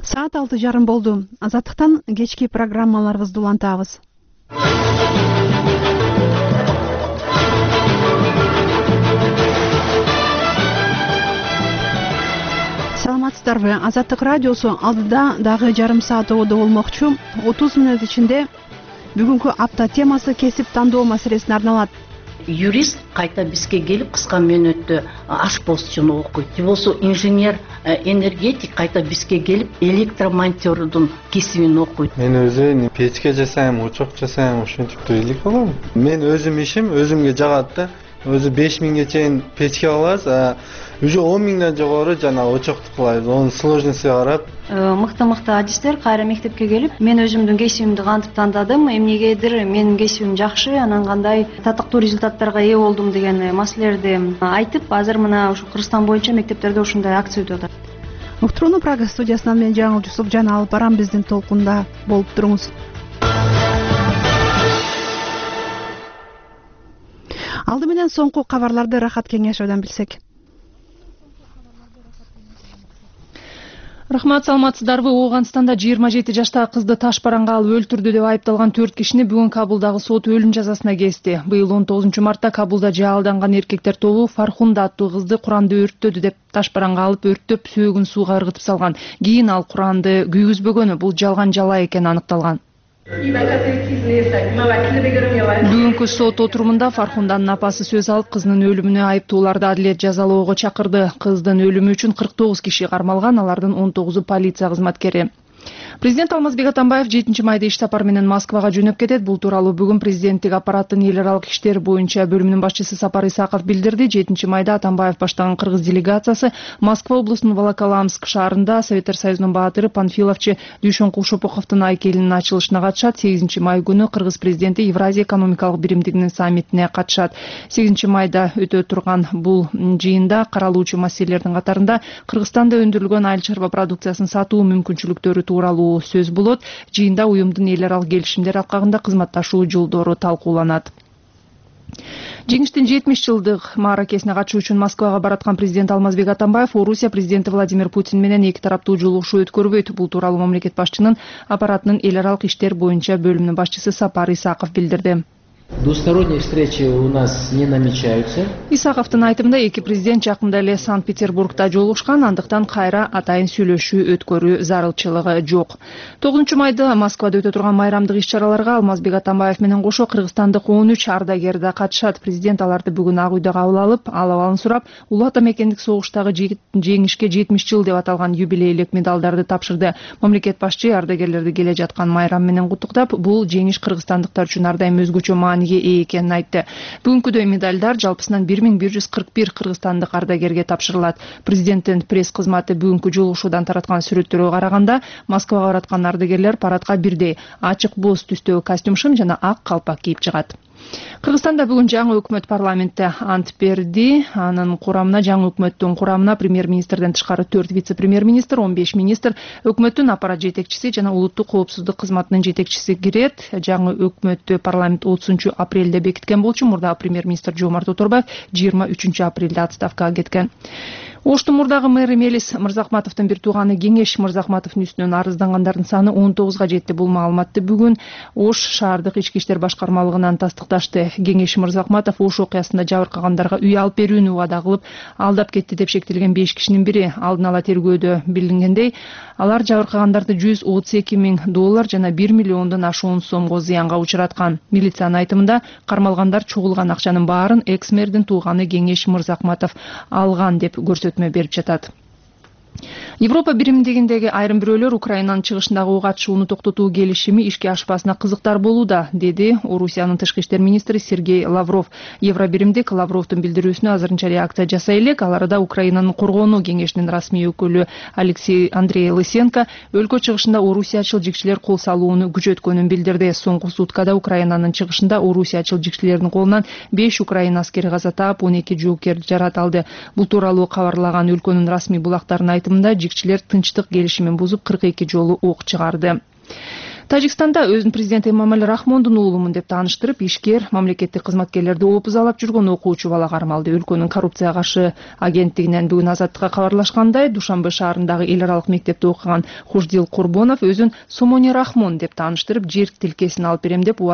Саат 6:30 болду. Азаттыктан кечки программаларыбызды улантабыз. Саламатсыздарбы? Азаттык радиосу алдыда дагы жарым саат ободо болмокчу. 30 мүнөт ичинде бүгүнкү апта темасы кесип тандоо маселесине арналат. Юрист кайта бизге келип кыска мөөнөттө ашпозчуну окуйт. Же болсо инженер, энергетик кайта бизге келип электромонтёрдун кесибин окуйт. Мен өзү печке жасайм, очок жасайм, ушинтип элек алам. Мен өзүм ишим өзүмгө жагат да. Өзү 5000ге чейин печке алабыз, уже 10.000ден жогору жана очокту кылабыз. Онун сложностуна карап. Мыкты адистер кайра мектепке келип, мен өзүмдүн кесибимди кантип тандадым, эмнегедир менин кесибим жакшы, анан кандай татыктуу результаттарга ээ болдум деген маселелерди айтып, азыр мына ушу Кыргызстан боюнча мектептерде ушундай акция өтүп атат. Уктурууну Прага студиясынан мен Жаңыл Жусуп жана алып барам, биздин толкунда болуп туруңуз. Алды менен соңку кабарларды Рахат Кеңешовдон билсек. Рахмат, саламатсыздарбы? Ооганстанда 27 жаштагы кызды таш бараңга алып өлтүрдү деп айыпталган 4 кишини бүгүн Кабулдагы сот өлүм жазасына кести. Быйыл 19 мартта Кабулда жаалданган эркектер тобу Фархунда аттуу кызды Куранды өрттөдү деп таш бараңга алып өрттөп, сөөгүн сууга ыргытып салган. Кийин ал Куранды күйгүзбөгөнү, бул жалган жала экени аныкталган. Бүгүнкү сот отурумунда Фархунданын апасы сөз алып, кызынын өлүмүнө айыптууларды адилет жазалоого чакырды. Кыздын өлүмү үчүн 49 киши кармалган, алардын 19-у полиция кызматкери. Президент Алмазбек Атамбаев 7 майда иш сапар менен Москвага жөнөп кетет. Бул тууралуу бүгүн президенттик аппараттын эл аралык иштер боюнча бөлүмүнүн башчысы Сапар Исаков билдирди. 7 майда Атамбаев баштаган кыргыз делегациясы Москва облусунун Волоколамск шаарында Советтер Союзунун баатыры Панфиловчу Дүйшөн Кулшопоковдун айкелинин ачылышына катышат. 8 май күнү кыргыз президенти Евразия экономикалык биримдигинин саммитине катышат. 8 майда өтө турган бул жыйында каралуучу маселелердин катарында Кыргызстанда өндүрүлгөн айыл чарба продукциясын сатуу мүмкүнчүлүктөрү тууралуу сөз болот. Жыйында уюмдун эл аралык келишимдер алкагында кызматташуу жолдору талкууланат. Жеңиштин 70 жылдык мааракесине катышуу үчүн Москвага бараткан президент Алмазбек Атамбаев Орусия президенти Владимир Путин менен эки тараптуу жолугушуу өткөрбөйт. Бул тууралуу мамлекет башчынын аппаратынын эл аралык иштер боюнча бөлүмүнүн башчысы Сапар Исаков билдирди. Двусторонние встречи у нас не намечаются. Исаковдун айтымында эки президент жакында эле Санкт-Петербургда жолугушкан, андыктан кайра атайын сүйлөшүү өткөрүү зарылчылыгы жок. 9 майда Москвада өтө турган майрамдык иш-чараларга Алмазбек Атамбаев менен кошо кыргызстандык 13 ардагер да катышат. Президент аларды бүгүн Ак үйдө кабыл алып, абалын сурап, улуу ата мекендик согуштагы жеңишке 70 жыл деп аталган юбилейлик медалдарды тапшырды. Мамлекет башчы ардагерлерди келе жаткан майрам менен куттуктап, бул жеңиш кыргызстандыктар үчүн ар дайым өзгөчө мааниге ээ экенин айтты. Бүгүнкүдөй медалдар жалпысынан 1141 кыргызстандык ардагерге тапшырылат. Президенттин пресс кызматы бүгүнкү жолугушуудан тараткан сүрөттөргө караганда, Москвага бараткан ардагерлер парадка бирдей ачык боз түстөгү костюм шым жана ак калпак кийип чыгат. Кыргызстанда бүгүн жаңы өкмөт парламентте ант берди. Анын курамына жаңы өкмөттүн курамына премьер-министрден тышкары 4 вице-премьер-министр, 15 министр, өкмөттүн аппарат жетекчиси жана улуттук коопсуздук кызматынын жетекчиси кирет. Жаңы өкмөттү парламент 30 апрелде бекиткен болчу. Мурдагы премьер-министр Жомарт Оторбаев 23 апрелде отставкага кеткен. Оштун мурдагы мэри Мелис Мырзахматовдун бир тууганы Кеңеш Мырзахматовдун үстүнөн арыздангандардын саны 19га жетти. Бул маалыматты бүгүн Ош шаардык ички иштер башкармалыгынан тастыкташты. Кеңеш Мырзахматов Ош окуясында жабыркагандарга үй алып берүүнү убада кылып, алдап кетти деп шектелген 5 кишинин бири. Алдын ала тергөөдө билингендей, алар жабыркагандарды $132,000 жана 1 миллиондон ашуун сомго зыянга учураткан. Милициянын айтымында кармалгандар чогулган акчанын баарын экс-мэрдин тууганы Кеңеш Мырзахматов алган деп көрсөтмө берип жатат. Европа биримдигиндеги айрым бирөөлөр Украинанын чыгышындагы ок атышууну токтотуу келишими ишке ашпасына кызыктар болууда, деди Орусиянын тышкы иштер министри Сергей Лавров. Евробиримдик Лавровдун билдирүүсүнө азырынча реакция жасай элек. Ал арада Украинанын коргонуу кеңешинин расмий өкүлү Андрей Лысенко өлкө чыгышында орусиячыл жигчилер кол салууну күчөткөнүн билдирди. Соңку суткада Украинанын чыгышында орусиячыл жигчилердин колунан 5 украин аскери каза таап, 12 жоокер жарат алды. Бул тууралуу кабарлаган өлкөнүн расмий булактарынын айтымында жигчилер тынчтык келишимин бузуп 42 жолу ок чыгарды. Тажикстанда өзүн президент Эмомали Рахмондун уулумун деп тааныштырып, ишкер мамлекеттик кызматкерлерди опузалап жүргөн окуучу бала кармалды. Өлкөнүн коррупцияга каршы агенттигинен бүгүн Азаттыкка кабарлашкандай, Душанбе шаарындагы эл аралык мектепте окуган Хуждил Курбонов өзүн Сомони Рахмон деп тааныштырып, жер тилкесин алып берем деген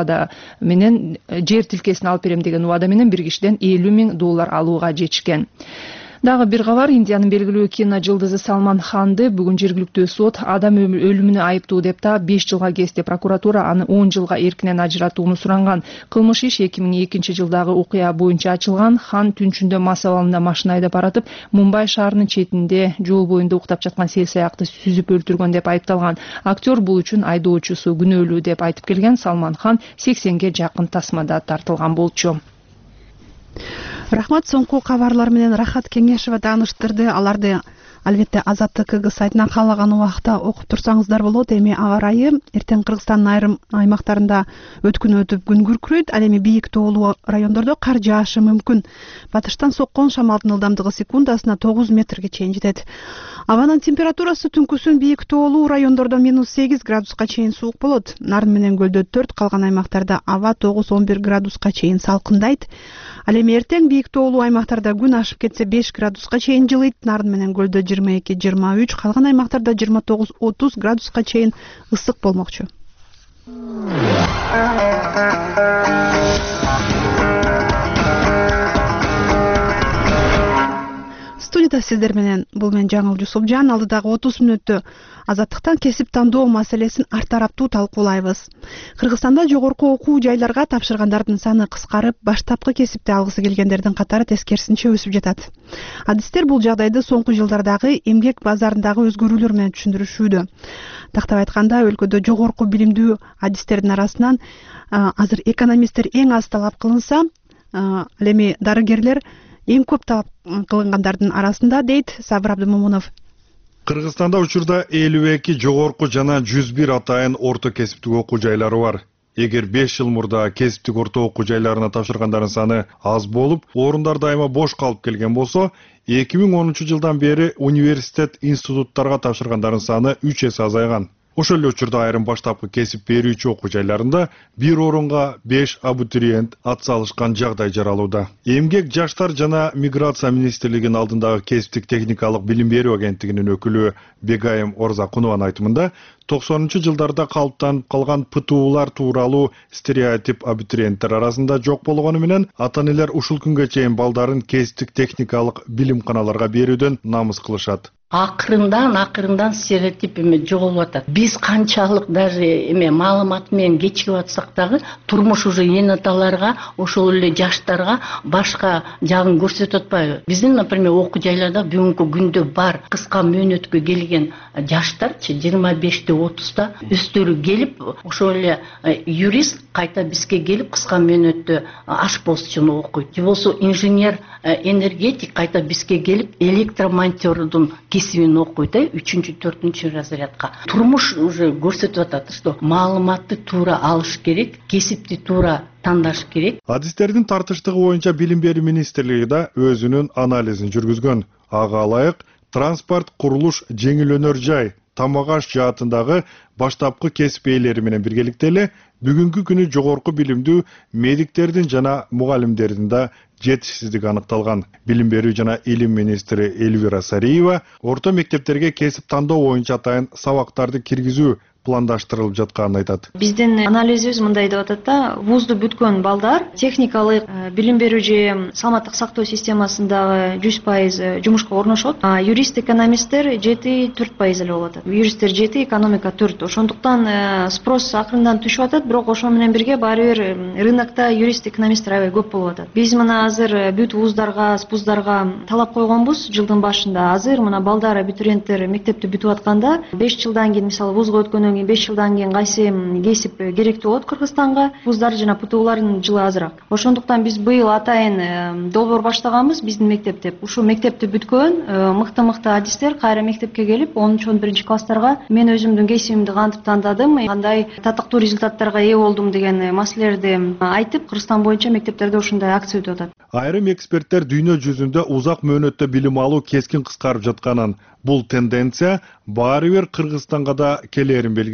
убада менен бир кишиден $50,000 алууга жетишкен. Дагы бир кабар, Индиянын белгилүү кино жылдызы Салман Ханды бүгүн жергиликтүү сот адам өлүмүнө айыптуу деп таап 5 жылга кести. Прокуратура аны 10 жылга эркинен ажыратууну суранган. Кылмыш иш 2002 жылдагы окуя боюнча ачылган. Хан түнчүндө мас абалында машина айдап баратып, Мумбай шаарынын четинде жол боюнда уктап жаткан сел-саякты сүзүп өлтүргөн деп айыпталган. Актер бул үчүн айдоочусу күнөөлүү деп айтып келген. Салман Хан 80ге жакын тасмада тартылган болчу. Рахмат, соңку кабарлар менен Рахат Кеңешева тааныштырды. Аларды албетте Азаттык КГ сайтынан каалаган убакта окуп турсаңыздар болот. Эми аба ырайы эртең Кыргызстандын айрым аймактарында өткүн өтүп күн күркүрөйт. Ал эми бийик тоолуу райондордо кар жаашы мүмкүн. Батыштан соккон шамалдын ылдамдыгы секундасына 9 метрге чейин жетет. Абанын температурасы түнкүсүн бийик тоолуу райондордо -8 градуска чейин суук болот. Нарын менен көлдө 4, калган аймактарда аба 9-11 градуска чейин салкындайт. Ал эми эртең бийик тоолуу аймактарда күн ашып кетсе 5 градуска чейин жылыйт. Нарын менен көлдө 22-23, калган аймактарда 29-30 градуска чейин ысык болмокчу. Студияда сиздер менен бул мен Жаңыл Жусупжан. Алдыдагы 30 мүнөттө Азаттыктан кесип тандоо маселесин ар тараптуу талкуулайбыз. Кыргызстанда жогорку окуу жайларга тапшыргандардын саны кыскарып, баштапкы кесипти алгысы келгендердин катары тескерисинче өсүп жатат. Адистер бул жагдайды соңку жылдардагы эмгек базарындагы өзгөрүүлөр менен түшүндүрүшүүдө. Тактап айтканда, өлкөдө жогорку билимдүү адистердин арасынан азыр экономисттер эң аз талап кылынса, ал эми дарыгерлер эң көп талап кылынгандардын арасында, дейт Сабыр Абдымомунов. Кыргызстанда учурда 52 жогорку жана 101 атайын орто кесиптик окуу жайлары бар. Эгер 5 жыл мурда кесиптик орто окуу жайларына тапшыргандардын саны аз болуп, орундар дайыма бош калып келген болсо, 2010 жылдан бери университет институттарга тапшыргандардын саны 3 эсе азайган. Ошол эле учурда айрым баштапкы кесип берүүчү окуу жайларында бир орунга 5 абитуриент ат салышкан жагдай жаралууда. Эмгек, жаштар жана миграция министрлигинин алдындагы кесиптик техникалык билим берүү агенттигинин өкүлү Бегайым Орзакунованын айтымында 90 жылдарда калыптанып калган ПТУлар тууралуу стереотип абитуриенттер арасында жок болгону менен ата-энелер ушул күнгө чейин балдарын кесиптик техникалык билимканаларга берүүдөн намыс кылышат. Акырындан стереотип жоголуп атат. Биз канчалык даже маалымат менен кечигип атсак дагы, турмуш уже энаталарга, ошол эле жаштарга башка жагын көрсөтүп атпайбы? Биздин, например, окуу жайларда бүгүнкү күндө бар кыска мөөнөткө келген жаштарчы 25-30та өстөрү келип, ошол эле юрист кайта бизге келип кыска мөөнөттө ашпозчуну окуйт. Же болсо инженер энергетик кайта бизге келип электромонтёрдун кесибин окуйт, 3-4 разрядка. Турмуш уже көрсөтүп атат, что маалыматты туура алыш керек, кесипти туура тандаш керек. Адистердин тартыштыгы боюнча билим берүү министрлиги да өзүнүн анализин жүргүзгөн. Ага ылайык транспорт, курулуш, жеңил өнөр жай, тамак аш жаатындагы баштапкы кесип ээлери менен биргеликте эле бүгүнкү күнү жогорку билимдүү медиктердин жана мугалимдердин да жетишсиздиги аныкталган. Билим берүү жана илим министри Эльвира Сариева орто мектептерге кесип тандоо боюнча атайын сабактарды киргизүү пландаштырылып жатканын айтат. Биздин анализибиз мындай деп атат да, вузду бүткөн балдар техникалык билим берүү же саламаттык сактоо системасындагы 100% жумушка орношот. Юрист, экономисттер 7-4% эле болуп атат. Юристтер 7, экономика 4. Ошондуктан спрос акырындан түшүп атат, бирок ошо менен бирге баары бир рынокто юрист, экономисттер аябай көп болуп атат. Биз мына азыр бүт вуздарга, спуздарга талап койгонбуз жылдын башында. Азыр мына балдар, абитуриенттер мектепти бүтүп атканда 5 жылдан кийин, мисалы, вузга өткөндөн 5 жылдан кийин кайсы кесип керектүү болот Кыргызстанга, вуздар жана ПТУлардын жылы азыраак. Ошондуктан биз быйыл атайын долбоор баштаганбыз биздин мектепте. Ушул мектепти бүткөн мыкты адистер кайра мектепке келип 10-11 класстарга мен өзүмдүн кесибимди кантип тандадым, кандай татыктуу результаттарга ээ болдум деген маселелерди айтып, Кыргызстан боюнча мектептерде ушундай акция өтүп атат. Айрым эксперттер дүйнө жүзүндө узак мөөнөттө билим алуу кескин кыскарып жатканын, бул тенденция баары бир Кыргызстанга да келерин белгилейт.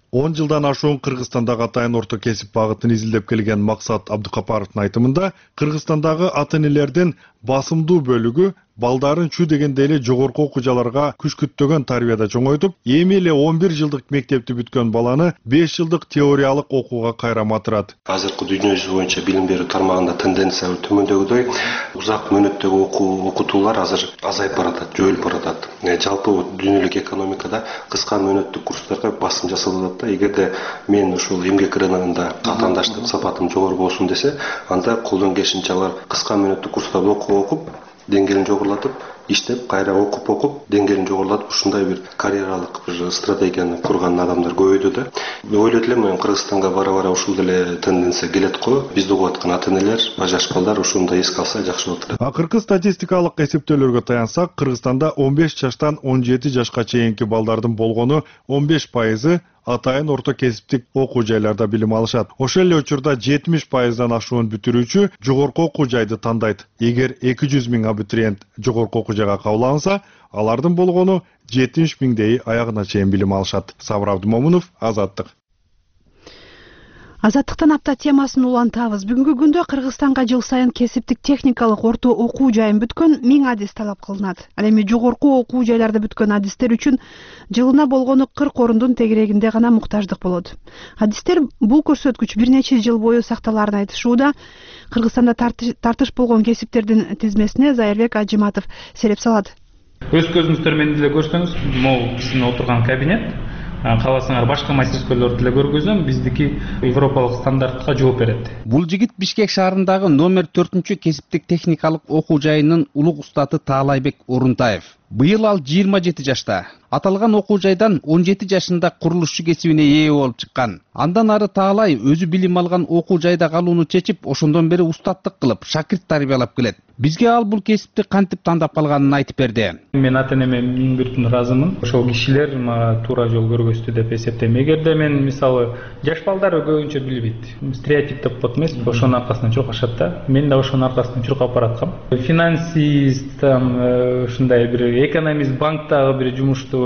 10 жылдан ашуун Кыргызстандагы атайын орто кесип багытын изилдеп келген Максат Абдыкапаровдун айтымында, Кыргызстандагы ата-энелердин басымдуу бөлүгү балдарын чү дегенде эле жогорку окуучуларга күчкүттөгөн тарбияда чоңойтуп, эми эле 11 жылдык мектепти бүткөн баланы 5 жылдык теориялык окууга кайра матырат. Азыркы дүйнө жүзү боюнча билим берүү тармагында тенденция төмөндөгүдөй узак мөөнөттөгү окутуулар азыр азайып баратат, жойулуп баратат. Жалпы дүйнөлүк экономикада кыска мөөнөттүк курстарга басым жасалып атат да. Эгерде мен ушул эмгек рыногунда атаандаштык сапатым жогору болсун десе, анда колдон келишинче алар кыска мөөнөттүк курстарды окуп, деңгээлин жогорулатып, иштеп, кайра окуп, деңгээлин жогорулатып, ушундай бир карьералык бир стратегияны курган адамдар көбөйдү да. Ойлойт элем, Кыргызстанга бара-бара ушул деле тенденция келет го. Бизди окуп аткан ата-энелер, жаш балдар ушундай эске алса жакшы болот. Акыркы статистикалык эсептөөлөргө таянсак, Кыргызстанда 15 жаштан 17 жашка чейинки балдардын болгону 15% атайын орто кесиптик окуу жайларда билим алышат. Ошол эле учурда 70%дан ашуун бүтүрүүчү жогорку окуу жайды тандайт. Эгер 200 000 абитуриент жогорку окуу жайга кабыл алынса, алардын болгону 70 000 аягына чейин билим алышат. Сабыр Абдымомунов, Азаттык. Азаттыктан апта темасын улантабыз. Бүгүнкү күндө Кыргызстанга жыл сайын кесиптик техникалык орто окуу жайын бүткөн 1000 адис талап кылынат. Ал эми жогорку окуу жайларда бүткөн адистер үчүн жылына болгону 40 орундун тегерегинде гана муктаждык болот. Адистер бул көрсөткүч бир нече жыл бою сакталаарын айтышууда. Кыргызстанда тартыш болгон кесиптердин тизмесине Зайырбек Ажиматов сереп салат. Өз көзүңүздөр менен деле көрсөңүз, могу биздин отурган кабинет, кааласаңар башка мастерскөйлөрдү деле көргөзөм, биздики европалык стандартка жооп берет. Бул жигит Бишкек шаарындагы номер 4 кесиптик техникалык окуу жайынын улук устаты Таалайбек Орунтаев. Быйыл ал 27 жашта. Аталган окуу жайдан 17 жашында курулушчу кесибине ээ болуп чыккан. Андан ары Таалай өзү билим алган окуу жайда калууну чечип, ошондон бери устаттык кылып, шакирт тарбиялап келет. Бизге ал бул кесипти кантип тандап калганын айтып берди. Мен ата-энеме миң бүтүн ыраазымын. Ошол кишилер мага туура жол көргөздү деп эсептейм. Эгерде мен мисалы жаш балдар көбүнчө билбейт. Стереотип деп коет эмес, ошонун аркасынан чуркашат да. Мен да ошонун аркасынан чуркап бараткам. Финансист, ушундай бир экономист, банктагы бир жумушту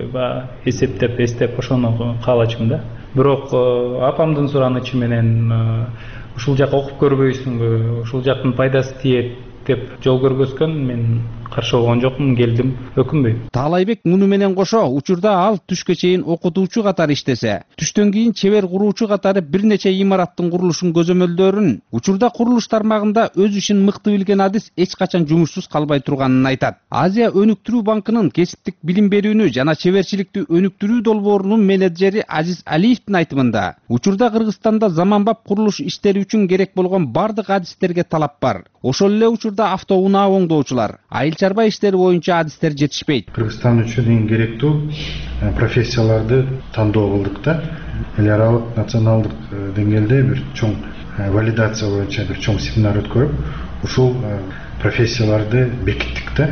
эстеп ошону каалачумун да. Бирок апамдын суранычы менен ушул жака окуп көрбөйсүңбү, ушул жактын пайдасы тиет деп жол көргөзгөн, мен каршы болгон жокмун, келдим, өкүнбөйм. Таалайбек муну менен кошо, учурда ал түшкө чейин окутуучу катары иштесе, түштөн кийин чебер куруучу катары бир нече имараттын курулушун көзөмөлдөрүн, учурда курулуш тармагында өз ишин мыкты билген адис эч качан жумушсуз калбай турганын айтат. Азия өнүктүрүү банкынын кесиптик билим берүүнү жана чеберчиликти өнүктүрүү долбоорунун менеджери Азиз Алиевдин айтымында, учурда Кыргызстанда заманбап курулуш иштери үчүн керек болгон бардык адистерге талап бар. Ошол эле учурда автоунаа оңдоочулар, айыл чарба иштери боюнча адистер жетишпейт. Кыргызстан үчүн эң керектүү профессияларды тандоо кылдык да. Эл аралык националдык деңгээлде бир чоң валидация боюнча бир чоң семинар өткөрүп, ушул профессияларды бекиттик да.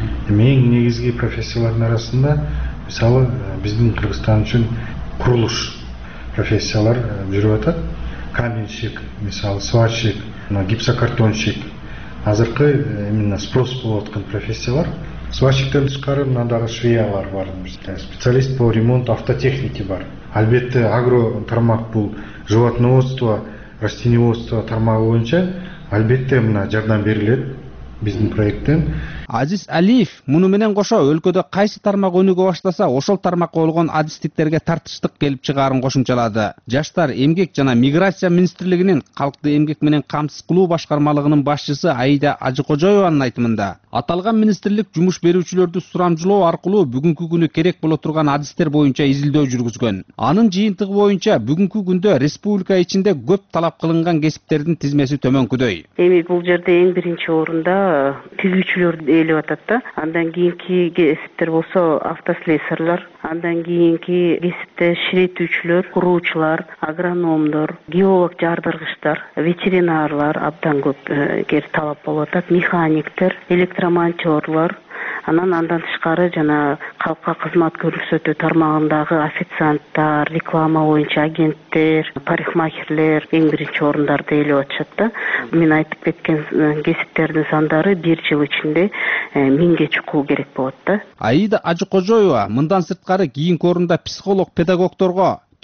Эң негизги профессиялардын арасында мисалы биздин Кыргызстан үчүн курулуш профессиялар жүрүп атат. Каменщик, мисалы сварщик, гипсокартонщик. Азыркы именно спрос болуп аткан профессиялар. Сварщиктен тышкары мынадагы швеялар бар. Специалист по ремонту автотехники бар. Албетте агро тармак бул животноводство, растениеводство тармагы боюнча албетте мына жардам берилет биздин проекттен. Азиз Алиев муну менен кошо өлкөдө кайсы тармак өнүгө баштаса, ошол тармакка болгон адистиктерге тартыштык келип чыгаарын кошумчалады. Жаштар, эмгек жана миграция министрлигинин калкты эмгек менен камсыз кылуу башкармалыгынын башчысы Аида Ажыкожоеванын айтымында, аталган министрлик жумуш берүүчүлөрдү сурамжылоо аркылуу бүгүнкү күнү керек боло турган адистер боюнча изилдөө жүргүзгөн. Анын жыйынтыгы боюнча бүгүнкү күндө республика ичинде көп талап кылынган кесиптердин тизмеси төмөнкүдөй. Эми бул жерде эң биринчи орунда тигүүчүлөр ээлеп атат да. Андан кийинки кесиптер болсо автослесарлар, андан кийинки кесипте ширетүүчүлөр, куруучулар, агрономдор, геолог жардыргычтар, ветеринарлар абдан көп талап болуп атат, механиктер, электромонтёрлор. Андан тышкары жана калкка кызмат көрсөтүү тармагындагы официанттар, реклама боюнча агенттер, парикмахерлер эң биринчи орундарда ээлеп атышат да. Мен айтып кеткен кесиптердин сандары бир жыл ичинде 1000ге чукуу керек болот да. Аида Ажыкожоева мындан сырткары кийинки орунда психолог, педагогдорго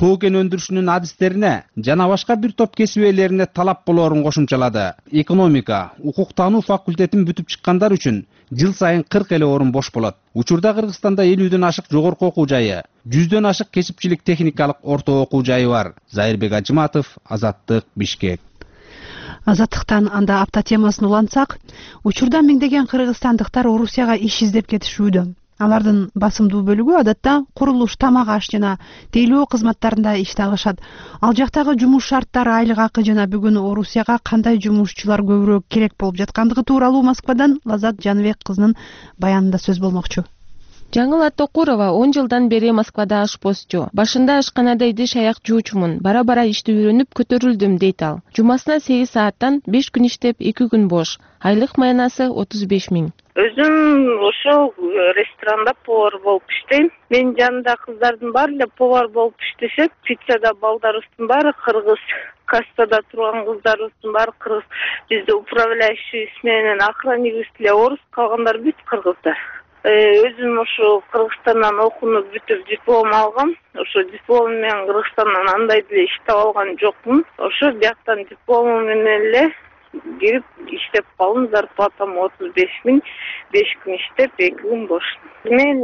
тоо кен өндүрүшүнүн адистерине жана башка бир топ кесип ээлерине талап болоорун кошумчалады. Экономика, укуктануу факультетин бүтүп чыккандар үчүн жыл сайын 40 эле орун бош болот. Учурда Кыргызстанда 50дөн ашык жогорку окуу жайы, 100дөн ашык кесипчилик техникалык орто окуу жайы бар. Зайырбек Ажыматов, Азаттык, Бишкек. Азаттыктан анда апта темасын улантсак, учурда миңдеген кыргызстандыктар Орусияга иш издеп кетишүүдө. Алардын басымдуу бөлүгү адатта курулуш, тамак аш жана тейлөө кызматтарында ишти алышат. Ал жактагы жумуш шарттары, айлык акы жана бүгүн Орусияга кандай жумушчулар көбүрөөк керек болуп жаткандыгы тууралуу Москвадан Лазат Жаныбек кызынын баянында сөз болмокчу. Жаңыл Аттокурова 10 жылдан бери Москвада ашпозчу. Башында ашканада идиш аяк жуучумун. Бара-бара ишти үйрөнүп көтөрүлдүм дейт ал. Жумасына 8 сааттан 5 күн иштеп, 2 күн бош. Айлык маянасы 35 000. Өзүм ошол ресторанда повар болуп иштейм. Менин жанымда кыздардын баары эле повар болуп иштешет. Пиццада балдарыбыздын баары кыргыз, кассада турган кыздарыбыздын баары кыргыз. Бизде управляющий менен охранник эле орус, калгандар бүт кыргыздар. Өзүм ошо Кыргызстандан окууну бүтүп диплом алгам. Ошо диплом менен Кыргызстандан андай деле иш таап алган жокмун. Ошо бияктан дипломум менен эле кирип иштеп калдым. Зарплатам 35 000, 5 күн иштеп, 2 күн бош. Мен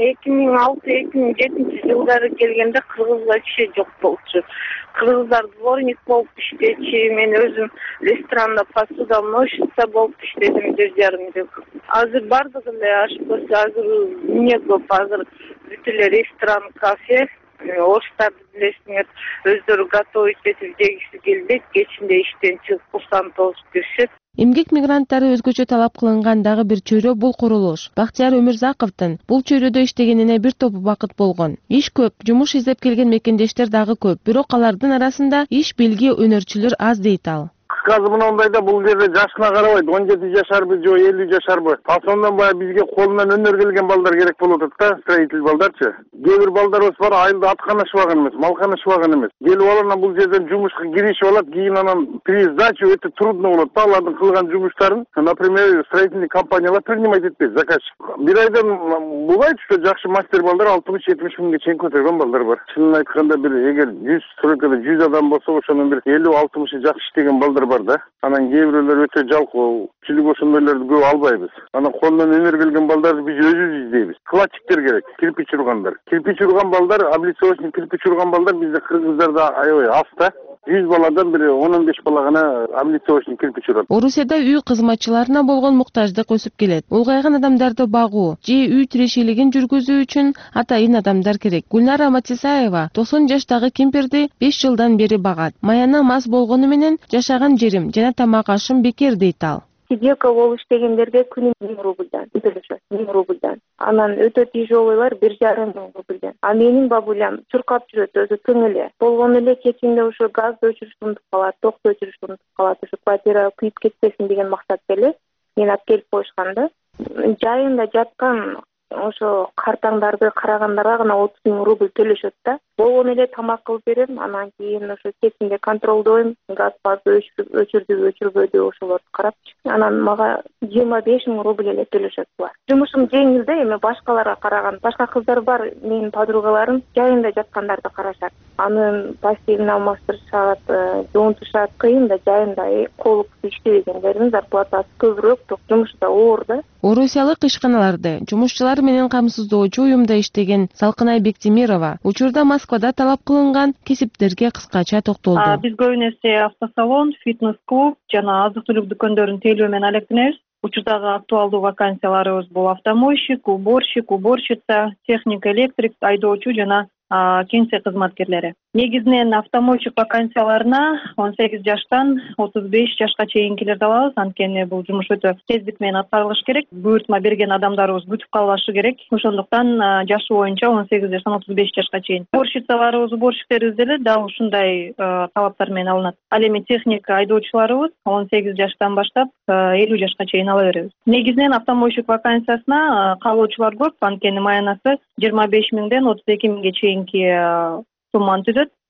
2006-2007 жылдары келгенде кыргыз вообще жок болчу. Кыргыздар дворник болуп иштечи, мен өзүм ресторанда посудомойщица болуп иштедим 1,5 жыл. Азыр бардыгы эле ашпоз, азыр эмне көп, азыр бүт эле ресторан, кафе, орустарды билесиңер, өздөрү готовить этип жегиси келбейт, кечинде иштен чыгып курсан тосуп киришет. Эмгек мигранттары өзгөчө талап кылынган дагы бир чөйрө бул курулуш. Бактияр Өмүрзаковдун бул чөйрөдө иштегенине бир топ убакыт болгон. Иш көп, жумуш издеп келген мекендештер дагы көп. Бирок алардын арасында иш билги өнөрчүлөр аз дейт ал. Кызы мындайда бул жерде жашына карабайт, 17 жашарбы же 50 жашарбы. Пасондан баягы бизге кол менен өнөр келген балдар керек болуп атат да, строитель балдарчы. Кээ бир балдарыбыз бар, айылда аткан ашыбаган эмес, малкан ашыбаган эмес. Келип алып бул жерден жумушка киришип алат, кийин анан при сдаче өтө трудно болот да, алардын кылган жумуштарын, например, строительный компаниялар принимать этпейт заказчик. Бир айдан булайт, что жакшы мастер балдар 60-70 миңге чейин көтөргөн балдар бар. Чынын айтканда бир эгер 100 стройкада 100 адам болсо, ошонун бир 50-60 жакшы иштеген балдар бар да. Анан кээ бирөөлөр өтө жалкоо, чүлүк ошондойлорду көп албайбыз. Анан колунан өнөр келген балдарды биз өзүбүз издейбиз. Кылачтер керек, кирпич ургандар. Кирпич урган балдар, облицовочный кирпич урган балдар бизде кыргыздарда аябай аз да. 100 баладан бир 10-15 бала гана облицовочный кирпич урат. Орусияда үй кызматчыларына болгон муктаждык өсүп келет. Улгайган адамдарды багуу же үй тирешчилигин жүргүзүү үчүн атайын адамдар керек. Гүлнара Матисаева 90 жаштагы кемпирди 5 жылдан бери багат. Маяна мас болгону менен жашаган жерим жана тамак ашым бекер дейт ал. Сиделка болуп иштегендерге күнүнө 1000 рубльдан төлөшөт, 1000 рубльдан. Анан өтө тяжелойлар 1,5 мың рубльдан. А менин бабулям чуркап жүрөт өзү тең эле. Болгон эле кечинде ошо газды өчүрүш унутуп калат, токту өчүрүш унутуп калат. Ошо квартира күйүп кетпесин деген максатта эле мен алып келип коюшкан да. Жайында жаткан ошо картаңдарды карагандарга гана 30 000 рубль төлөшөт да. Болгон эле тамак кылып берем, анан кийин ошо кечинде контролдойм, газ базды өчүрдүбү, өчүрбөдү ошолорду карап, анан мага 25 000 рубль эле төлөшөт булар. Жумушум жеңил да, эми башкаларга караган, башка кыздар бар, менин подругаларым жайында жаткандарды карашат. Анын постелин алмаштырышат, жуунтушат, кыйын да, жайында колуп иштебегендердин зарплатасы көбүрөөк, бирок жумушу да оор да. Орусиялык ишканаларды жумушчулар менен камсыздоочу уюмда иштеген Салкынай Бектимирова учурда Москвада талап кылынган кесиптерге кыскача токтолду. Биз көбүнө автосалон, фитнес-клуб жана азык-түлүк дүкөндөрүн тейлөө менен алектенебиз. Учурдагы актуалдуу вакансияларыбыз бул автомойщик, уборщик, уборщица, техник, электрик, айдоочу жана кеңсе кызматкерлери. Негизинен автомойщик вакансияларына 18 жаштан 35 жашка чейинкилерди алабыз. Анткени бул жумуш өтө тездик менен аткарылыш керек. Буйртма берген адамдарыбыз күтүп калбашы керек. Ошондуктан жашы боюнча 18 жаштан 35 жашка чейин. Уборщицаларыбыз, уборщиктерибиз деле дал ушундай талаптар менен алынат. Ал эми техник айдоочуларыбыз 18 жаштан баштап 50 жашка чейин ала беребиз. Негизинен автомойщик вакансиясына каалоочулар көп. Анткени маянасы 25 000ден 32 000ге чейин сумманы түзөт.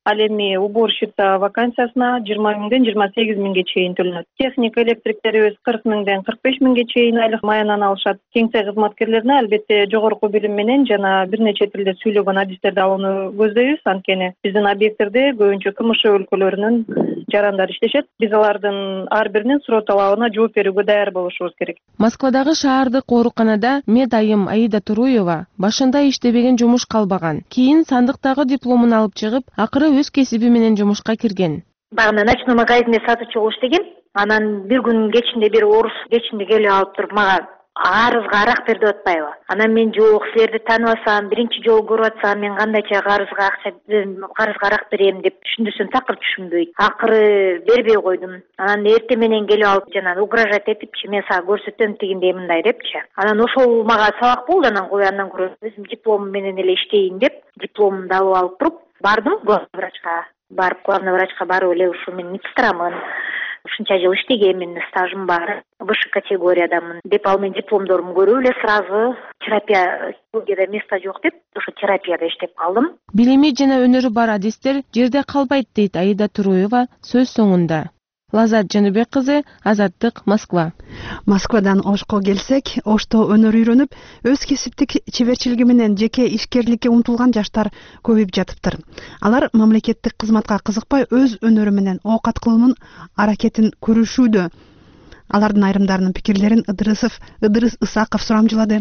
Ал эми уборщица вакансиясына 20 миңден 28 миңге чейин төлөнөт. Техник электриктерибиз 40 миңден 45 миңге чейин айлык маянаны алышат. Кеңсе кызматкерлерине албетте жогорку билим менен жана бир нече тилде сүйлөгөн адистерди алууну көздөйбүз. Анткени биздин объекттерде көбүнчө КМШ өлкөлөрүнүн жарандар иштешет. Биз алардын ар биринин суроо талабына жооп берүүгө даяр болушубуз керек. Москвадагы шаардык ооруканада медайым Аида Туруева башында иштебеген жумуш калбаган. Кийин сандыктагы дипломун алып чыгып, акыры өз кесиби менен жумушка кирген. Багына ночной магазинде сатуучу болуп иштегем. Анан бир күн кечинде бир орус кечинде келип алып туруп мага арызга арак бер деп атпайбы. Анан мен жок, силерди тааныбасам, биринчи жолу көрүп атсам, мен кандайча карызга арак берем деп түшүндүрсөм такыр түшүнбөйт. Акыры бербей койдум. Анан эртең менен келип алып жана угрожать этипчи, мен сага көрсөтөм тигиндей мындай депчи. Анан ошол мага сабак болду. Анан көрө өзүм дипломум менен эле иштейин деп дипломумду алып туруп бардым главный врачка. Главный врачка барып эле ушу мен медсестрамын. Ушунча жыл иштегенмин, стажым бар, высший категориядамын деп ал мен дипломдорумду көрүп эле сразу терапия хирургияда место жок деп ошо терапияда иштеп калдым. Билими жана өнөрү бар адистер жерде калбайт дейт Аида Туруева сөз соңунда. Лазат Жаныбек кызы, Азаттык, Москва. Москвадан Ошко келсек, Ошто өнөр үйрөнүп, өз кесиптик чеберчилиги менен жеке ишкерликке умтулган жаштар көбөйүп жатыптыр. Алар мамлекеттик кызматка кызыкпай, өз өнөрү менен оокат кылуунун аракетин көрүшүүдө. Алардын айрымдарынын пикирлерин Ыдырыс Ысаков сурамжылады.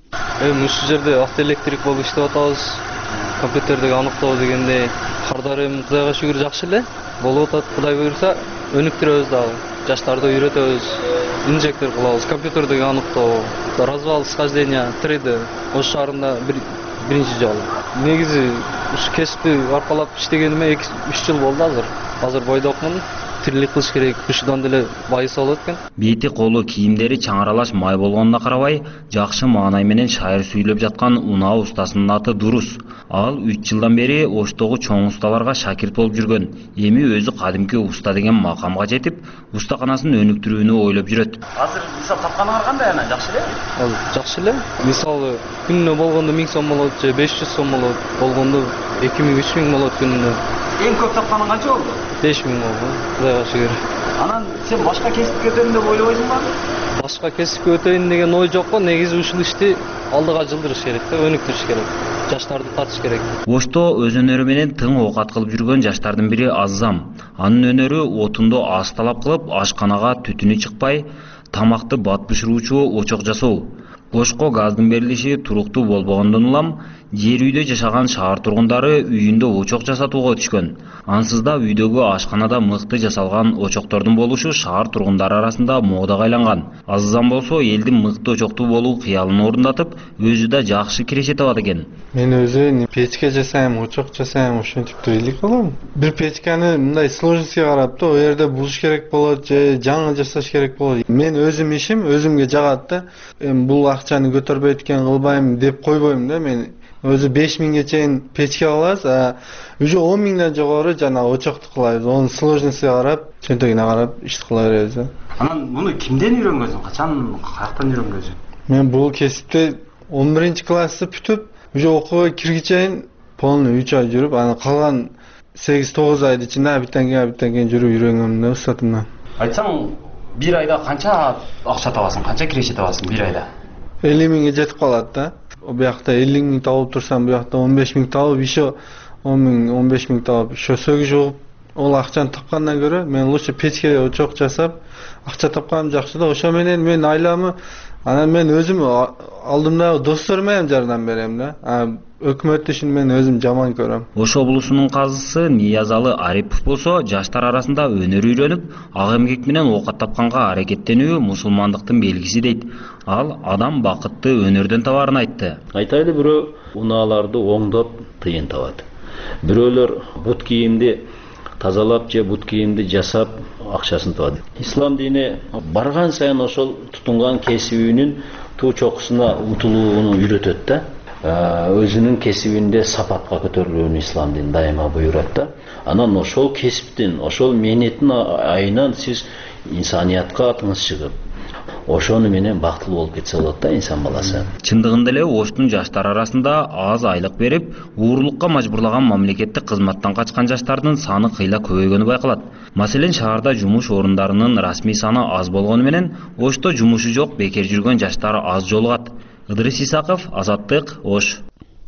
Ушул жерде автоэлектрик болуп иштеп атабыз. Компьютердеги аныктоо дегенде кардарым Кудайга шүгүр жакшы эле болуп атат. Кудай буйрса өнүктүрөбүз дагы. Жаштарды үйрөтөбүз, инжектор кылабыз, компьютердеги аныктоо, развал схождения 3D Ош шаарында биринчи жолу. Негизи ушу кесипти аркалап иштегениме 2-3 жыл болду азыр бойдокмун. Тирлик кылыш керек, ушудан деле байыс болот экен. Бети колу кийимдери чаңаралаш май болгонуна карабай, жакшы маанай менен шайыр сүйлөп жаткан унаа устасынын аты Дурус. Ал 3 жылдан бери Оштогу чоң усталарга шакирт болуп жүргөн. Эми өзү кадимки уста деген макамга жетип, устаканасын өнүктүрүүнү ойлоп жүрөт. Азыр мисал тапканыңар кандай ана, жакшы эле? Жакшы эле. Мисалы күнүнө болгондо 1000 сом болот, же 500 сом болот, болгондо 2000-3000 болот күнүнө. Эң көп тапканың канча болду? 5000 болду. Кудайга шүгүр. Анан сен башка кесипке өтөйүн деп ойлобойсуңбу? Башка кесипке өтөйүн деген ой жок го. Негизи ушул ишти алдыга жылдырыш керек да, өнүктүрүш керек. Жаштарды тартыш керек. Ошто өз өнөрү менен тың оокат кылып жүргөн жаштардын бири Аззам. Анын өнөрү отунду аз талап кылып, ашканага түтүнү чыкпай, тамакты бат бышыруучу очок жасоо. Ошко газдын берилиши туруктуу болбогондон улам, жер үйдө жашаган шаар тургундары үйүндө очок жасатууга өтүшкөн. Ансыз да үйдөгү ашканада мыкты жасалган очоктордун болушу шаар тургундары арасында модага айланган. Аззам болсо элдин мыкты очоктуу болуу кыялын орундатып, өзү да жакшы киреше табат экен. Мен өзү печке жасайм, очок жасайм, ушинтип элек кылам. Бир печканы мындай сложностьке карап да, о жерде булуш керек болот, же жаңы жасаш керек болот. Мен өзүм ишим өзүмгө жагат да. Бул акчаны көтөрбөйт экен кылбайм деп койбойм да. Мен өзү 5000ге чейин печке алабыз, уже 10 миңден жогору жана очокту кылабыз. Онун сложностьуна карап, чөнтөгүнө карап иш кыла беребиз. Анан муну кимден үйрөнгөнсүң? Качан, каяктан үйрөнгөнсүң? Мен бул кесипти 11-классты бүтүп, уже окууга киргичейин полный 3 ай жүрүп, анан калган 8-9 айдын ичинде биттен кийин жүрүп үйрөнгөм да устатымдан. Айтсаң, бир айда канча акча табасың, канча киреше табасың бир айда? 50 миңге жетип калат да. Буякта 50 миң табып турсам, буякта 15 миң табып, еще 10 миң, 15 миң табып, еще сөгүш угуп, ол акчаны тапкандан көрө мен лучше печке очок жасап, акча тапканым жакшы да. Ошо менен мен айлама, анан мен өзүм алдымдагы достор менен жардам берем да. Өкмөт ишин мен өзүм жаман көрөм. Ош облусунун казысы Ниязалы Арипов болсо, жаштар арасында өнөр үйрөнүп, ак эмгек менен оокат тапканга аракеттенүү мусулмандыктын белгиси дейт. Ал адам бакытты өнөрдөн табарын айтты. Айтайлы бирөө унааларды оңдоп тыйын табат. Бирөөлөр бут кийимди тазалап же бут кийимди жасап акчасын табат. Ислам дини барган сайын ошол тутунган кесибинин туу чокусуна умтулууну үйрөтөт да. Өзүнүн кесибинде сапатка көтөрүлүүнү ислам дини дайыма буйрат да. Анан ошол кесиптин, ошол мээнеттин айынан сиз инсаниятка атыңыз чыгып, ошону менен бактылуу болуп кетсе болот да инсан баласы. Чындыгында эле Оштун жаштар арасында аз айлык берип, уурулукка мажбурлаган мамлекеттик кызматтан качкан жаштардын саны кыйла көбөйгөнү байкалат. Маселен, шаарда жумуш орундарынын расмий саны аз болгону менен Ошто жумушу жок, бекер жүргөн жаштар аз жолугат. Ыдырыс Исаков, Азаттык, Ош.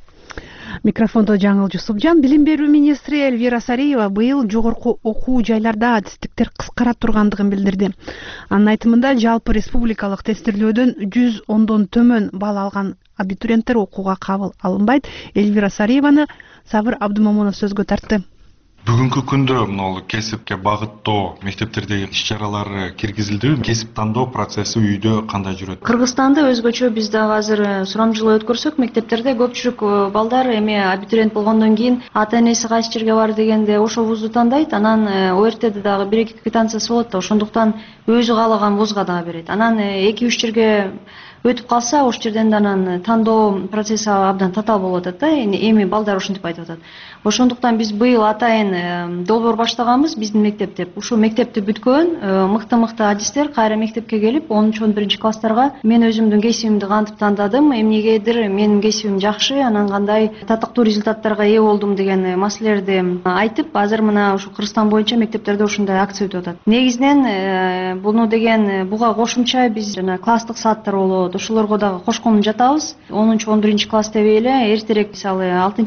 Микрофондо Жаңыл Жусупжан. Билим берүү министри Эльвира Сариева быйыл жогорку окуу жайларда адистиктер кыскара тургандыгын билдирди. Анын айтымында жалпы республикалык тестирлөөдөн 110дон төмөн балл алган абитуриенттер окууга кабыл алынбайт. Эльвира Сариеваны Сабыр Абдумомунов сөзгө тартты. Бүгүнкү күндө мына кесипке багыттоо мектептердеги иш-чаралар киргизилдиби? Кесип тандоо процесси үйдө кандай жүрөт? Кыргызстанда өзгөчө биз дагы азыр сурамжылоо өткөрсөк, мектептерде көпчүлүк балдар эми абитуриент болгондон кийин ата-энеси кайсы жерге бар дегенде ошол вузду тандайт. Анан ОРТде дагы 1-2 квитанциясы болот да, ошондуктан өзү каалаган вузга дагы берет. Анан 2-3 жерге өтүп калса, ошол жерден анан тандоо процесси абдан татаал болуп атат да. Эми балдар ошентип айтып атат. Ошондуктан биз быйыл атайын долбоор баштаганбыз биздин мектепте. Ушул мектепти бүткөн мыкты адистер кайра мектепке келип 10-11 класстарга мен өзүмдүн кесибимди кантип тандадым, эмнегедир менин кесибим жакшы, анан кандай татыктуу результаттарга ээ болдум деген маселелерди айтып, азыр мына ушу Кыргызстан боюнча мектептерде ушундай акция өтүп атат. Негизинен буга кошумча биз жана класстык сааттар болот, ошолорго дагы кошкон жатабыз. 10-11 класс деп эле эртерээк, мисалы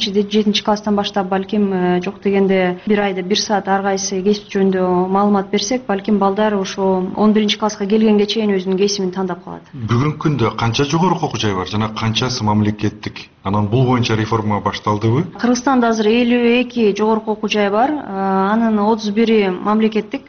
6-7 класстан баштап балким жок дегенде 1 айда 1 саат ар кайсы кесип жөнүндө маалымат берсек, балким балдар ошо 11 класска келгенге чейин өзүнүн кесибин тандап калат. Бүгүнкү күндө канча жогорку окуу жай бар жана канчасы мамлекеттик? Анан бул боюнча реформа башталдыбы? Кыргызстанда азыр 52 жогорку окуу жай бар, анын 31 мамлекеттик.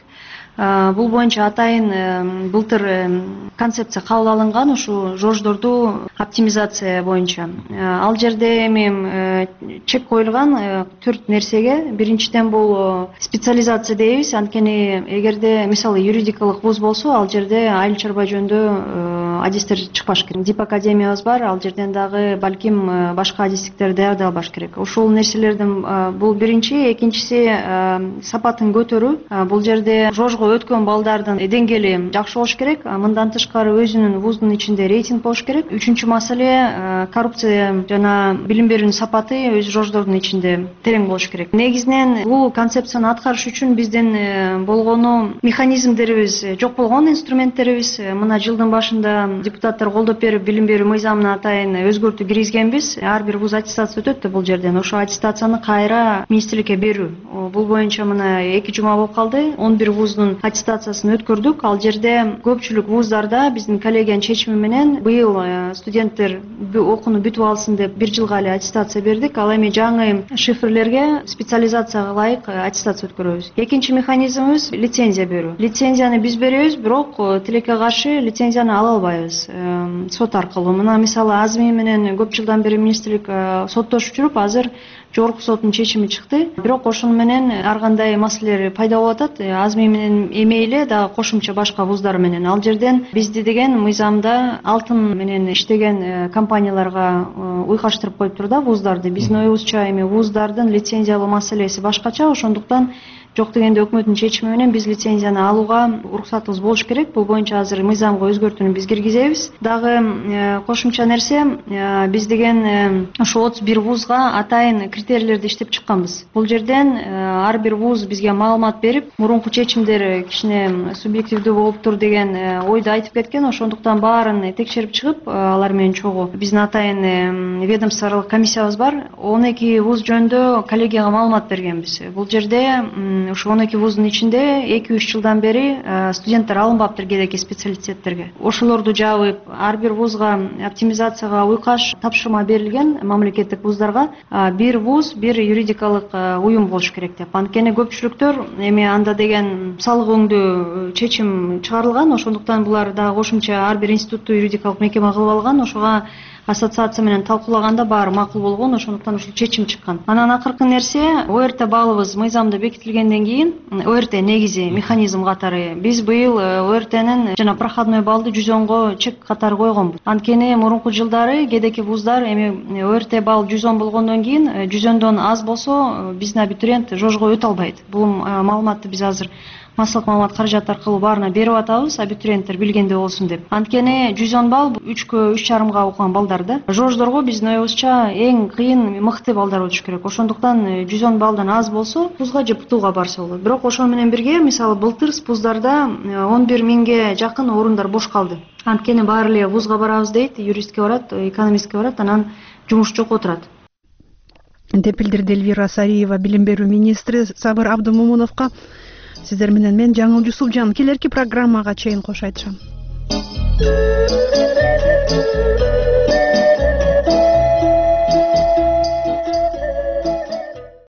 Бул боюнча атайын былтыр концепция кабыл алынган, ушу жождорду оптимизация боюнча. Ал жерде эми чек коюлган 4 нерсеге. Биринчиден бул специализация дейбиз. Анткени эгерде мисалы юридикалык вуз болсо, ал жерде айыл чарба жөнүндө адистер чыкпаш керек. Дип академиябыз бар, ал жерден дагы балким башка адистиктерди даярдап албаш керек. Ошол нерселердин бул биринчи, экинчиси сапатын көтөрүү. Бул жерде жожго өткөн балдардын деңгээли жакшы болуш керек. Мындан тышкары өзүнүн вуздун ичинде рейтинг болуш керек. Үчүнчү маселе коррупция жана билим берүүнүн сапаты өз жождордун ичинде терең болуш керек. Негизинен бул концепцияны аткарыш үчүн биздин болгону механизмдерибиз жок болгон, инструменттерибиз. Мына жылдын башында депутаттар колдоп берип билим берүү мыйзамына атайын өзгөртүү киргизгенбиз. Ар бир вуз аттестация өтөт да бул жерден. Ошо аттестацияны кайра министрликке берүү. Бул боюнча мына 2 жума болуп калды. 11 вуздун аттестациясын өткөрдүк. Ал жерде көпчүлүк вуздарда биздин коллегиянын чечими менен быйыл студенттер окууну бүтүп алсын деп 1 жылга эле аттестация бердик. Ал эми жаңы шифрлерге специализацияга ылайык аттестация өткөрөбүз. Экинчи механизмибиз лицензия берүү. Лицензияны биз беребиз, бирок тилекке каршы лицензияны ала албайбыз сот аркылуу. Мына мисалы Азми менен көп жылдан бери министрлик соттошуп жүрүп, азыр жогорку соттун чечими чыкты. Бирок ошону менен ар кандай маселелер пайда болуп атат. Азми менен эмейле дагы кошумча башка вуздар менен. Ал жерден бизди деген мыйзамда алтын менен иштеген компанияларга уйгаштырып коюптур да вуздарды. Биздин оюбузча эми вуздардын лицензиялоо маселеси башкача, ошондуктан жок дегенде өкмөттүн чечими менен биз лицензияны алууга уруксатыбыз болуш керек. Бул боюнча азыр мыйзамга өзгөртүүнү биз киргизебиз. Дагы кошумча нерсе, биз деген ошо 31 вузга атайын критерийлерди иштеп чыкканбыз. Бул жерден ар бир вуз бизге маалымат берип, мурунку чечимдер кичине субъективдүү болуптур деген ойду айтып кеткен. Ошондуктан баарын текшерип чыгып, алар менен чогуу биздин атайын ведомстволук комиссиябыз бар. 12 вуз жөнүндө коллегияга маалымат бергенбиз. Бул жерде ушу 12 вуздун ичинде 2-3 жылдан бери студенттер алынбаптыр кээдеки специалитеттерге. Ошолорду жабып, ар бир вузга оптимизацияга уйкаш тапшырма берилген мамлекеттик вуздарга. Бир вуз, бир юридикалык уюм болуш керек деп. Анткени көпчүлүктөр эми анда деген салык өңдүү чечим чыгарылган, ошондуктан булар дагы кошумча ар бир институтту юридикалык мекеме кылып алган. Ошого ассоциация менен талкуулаганда баары макул болгон, ошондуктан ушул чечим чыккан. Анан акыркы нерсе, ОРТ балыбыз мыйзамда бекитилгенден кийин, ОРТ негизи механизм катары биз быйыл ОРТнын жана проходной баллды 110го чек катары койгонбуз. Анткени мурунку жылдары кээдеки вуздар эми ОРТ балл 110 болгондон кийин 110дон аз болсо биздин абитуриент жожго өтө албайт. Бул маалыматты биз азыр массалык маалымат каражат аркылуу баарына берип атабыз, абитуриенттер билгенде болсун деп. Анткени 110 балл 3,5 окуган балдар да. Жождорго биздин оюбузча эң кыйын мыкты балдар болуш керек. Ошондуктан 110 баллдан аз болсо вузга же ПТУга барса болот. Бирок ошол менен бирге мисалы былтыр спуздарда 11 миңге жакын орундар бош калды. Анткени баары эле вузга барабыз дейт, юристке барат, экономистке барат, анан жумуш жок отурат деп билдирди Элвира Сариева. Билим берүү министри Сабыр Абдымомуновго сиздер менен мен Жаңыл Жусупжан. Келерки программага чейин кош айтышам.